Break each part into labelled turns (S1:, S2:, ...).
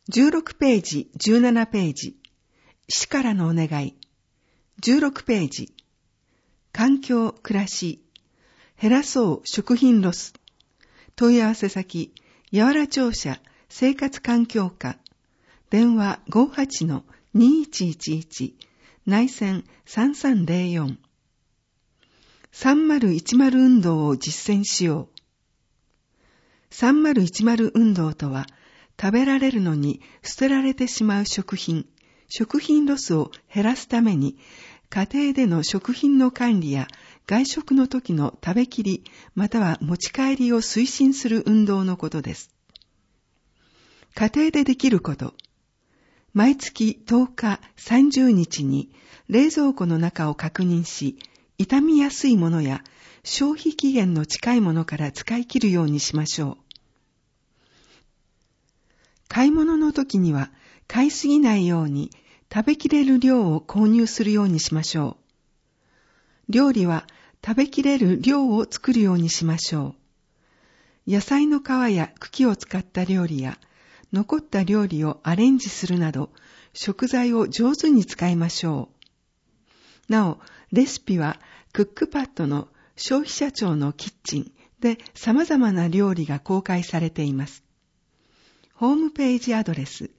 S1: 16ページ、17ページ、死からのお願い。16ページ、環境、暮らし、減らそう食品ロス。問い合わせ先、やわら庁舎生活環境課。電話 58-2111 内線3304。3010運動を実践しよう。3010運動とは、食べられるのに捨てられてしまう食品ロスを減らすために、家庭での食品の管理や外食の時の食べきりまたは持ち帰りを推進する運動のことです。家庭でできること。毎月10日、30日に冷蔵庫の中を確認し、傷みやすいものや消費期限の近いものから使い切るようにしましょう。買い物の時には買いすぎないように食べきれる量を購入するようにしましょう。料理は食べきれる量を作るようにしましょう。野菜の皮や茎を使った料理や残った料理をアレンジするなど食材を上手に使いましょう。なお、レシピはクックパッドの消費者庁のキッチンで様々な料理が公開されています。ホームページアドレス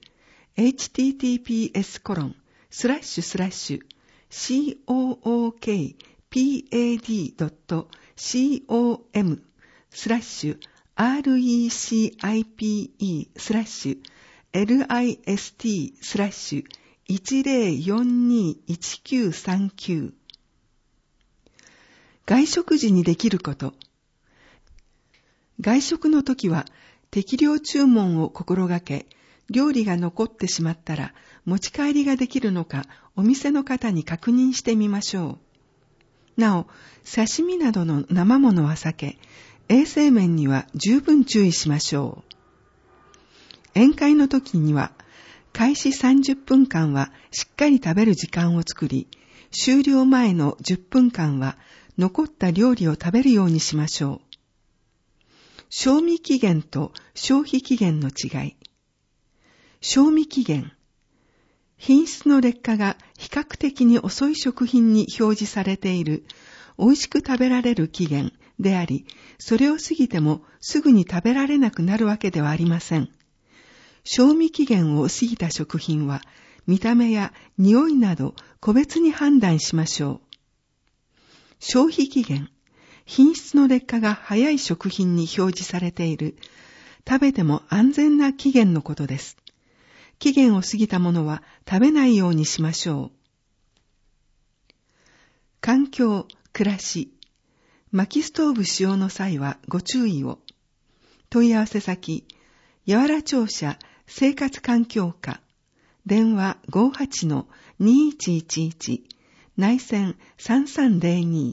S1: https://coopad.com/recipe/10421939 外食時にできること。外食の時は適量注文を心がけ、料理が残ってしまったら持ち帰りができるのかお店の方に確認してみましょう。なお、刺身などの生ものは避け、衛生面には十分注意しましょう。宴会の時には開始30分間はしっかり食べる時間を作り、終了前の10分間は残った料理を食べるようにしましょう。賞味期限と消費期限の違い。賞味期限。品質の劣化が比較的に遅い食品に表示されている美味しく食べられる期限であり、それを過ぎてもすぐに食べられなくなるわけではありません。賞味期限を過ぎた食品は見た目や匂いなど個別に判断しましょう。消費期限。品質の劣化が早い食品に表示されている、食べても安全な期限のことです。期限を過ぎたものは食べないようにしましょう。環境、暮らし。薪ストーブ使用の際はご注意を。問い合わせ先、やわら庁舎生活環境課。電話 58-2111 内線3302。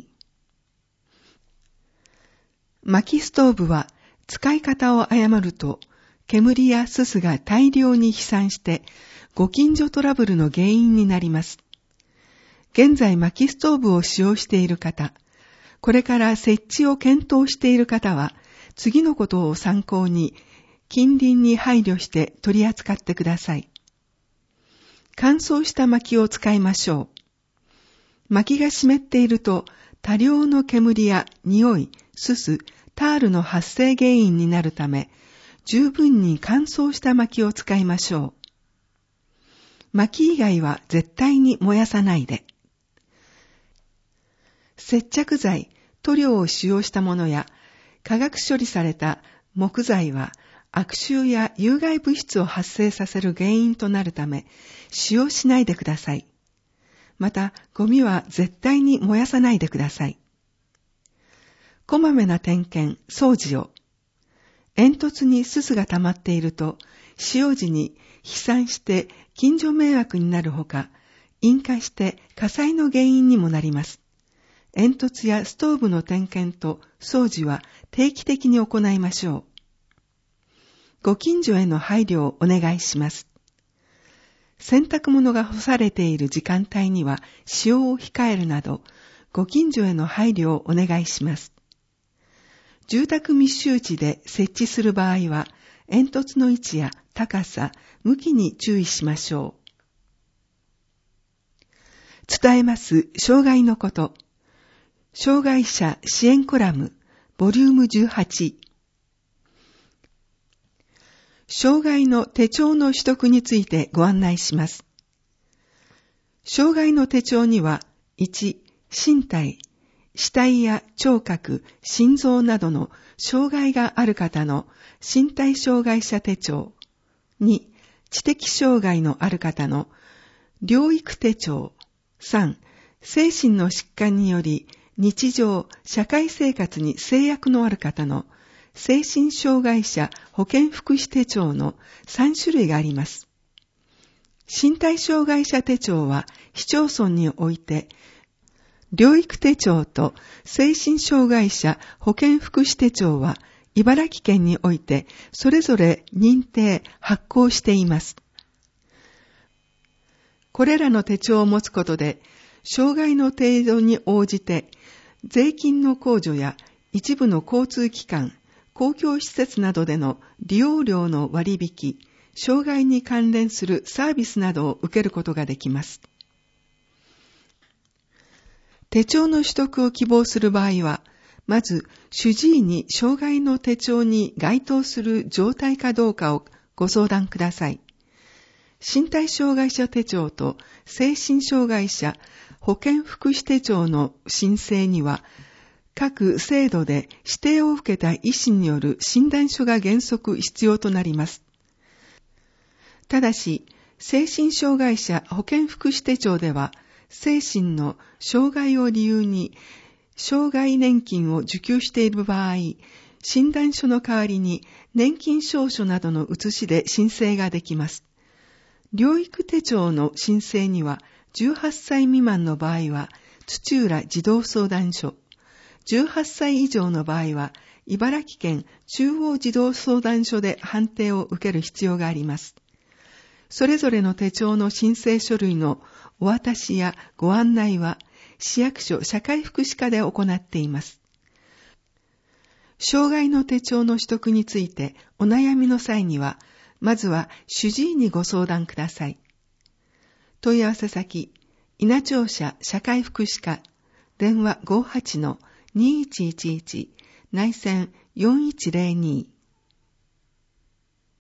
S1: 薪ストーブは使い方を誤ると煙やすすが大量に飛散してご近所トラブルの原因になります。現在薪ストーブを使用している方、これから設置を検討している方は次のことを参考に近隣に配慮して取り扱ってください。乾燥した薪を使いましょう。薪が湿っていると多量の煙や匂い、すす、タールの発生原因になるため、十分に乾燥した薪を使いましょう。薪以外は絶対に燃やさないで。接着剤、塗料を使用したものや、化学処理された木材は、悪臭や有害物質を発生させる原因となるため、使用しないでください。また、ゴミは絶対に燃やさないでください。こまめな点検、掃除を。煙突にすすが溜まっていると、使用時に飛散して近所迷惑になるほか、引火して火災の原因にもなります。煙突やストーブの点検と掃除は定期的に行いましょう。ご近所への配慮をお願いします。洗濯物が干されている時間帯には使用を控えるなど、ご近所への配慮をお願いします。住宅密集地で設置する場合は、煙突の位置や高さ、向きに注意しましょう。伝えます障害のこと。障害者支援コラム、ボリューム18。障害の手帳の取得についてご案内します。障害の手帳には、1、身体、死体や聴覚、心臓などの障害がある方の身体障害者手帳。2、知的障害のある方の療育手帳。3、精神の疾患により日常、社会生活に制約のある方の精神障害者保健福祉手帳の3種類があります。身体障害者手帳は市町村において、療育手帳と精神障害者保健福祉手帳は茨城県においてそれぞれ認定・発行しています。これらの手帳を持つことで、障害の程度に応じて、税金の控除や一部の交通機関、公共施設などでの利用料の割引、障害に関連するサービスなどを受けることができます。手帳の取得を希望する場合は、まず主治医に障害の手帳に該当する状態かどうかをご相談ください。身体障害者手帳と精神障害者保健福祉手帳の申請には、各制度で指定を受けた医師による診断書が原則必要となります。ただし、精神障害者保健福祉手帳では、精神の障害を理由に障害年金を受給している場合、診断書の代わりに年金証書などの写しで申請ができます。療育手帳の申請には、18歳未満の場合は土浦児童相談所、18歳以上の場合は茨城県中央児童相談所で判定を受ける必要があります。それぞれの手帳の申請書類のお渡しやご案内は市役所社会福祉課で行っています。障害の手帳の取得についてお悩みの際には、まずは主治医にご相談ください。問い合わせ先、稲町社社会福祉課、電話 58-2111 内線4102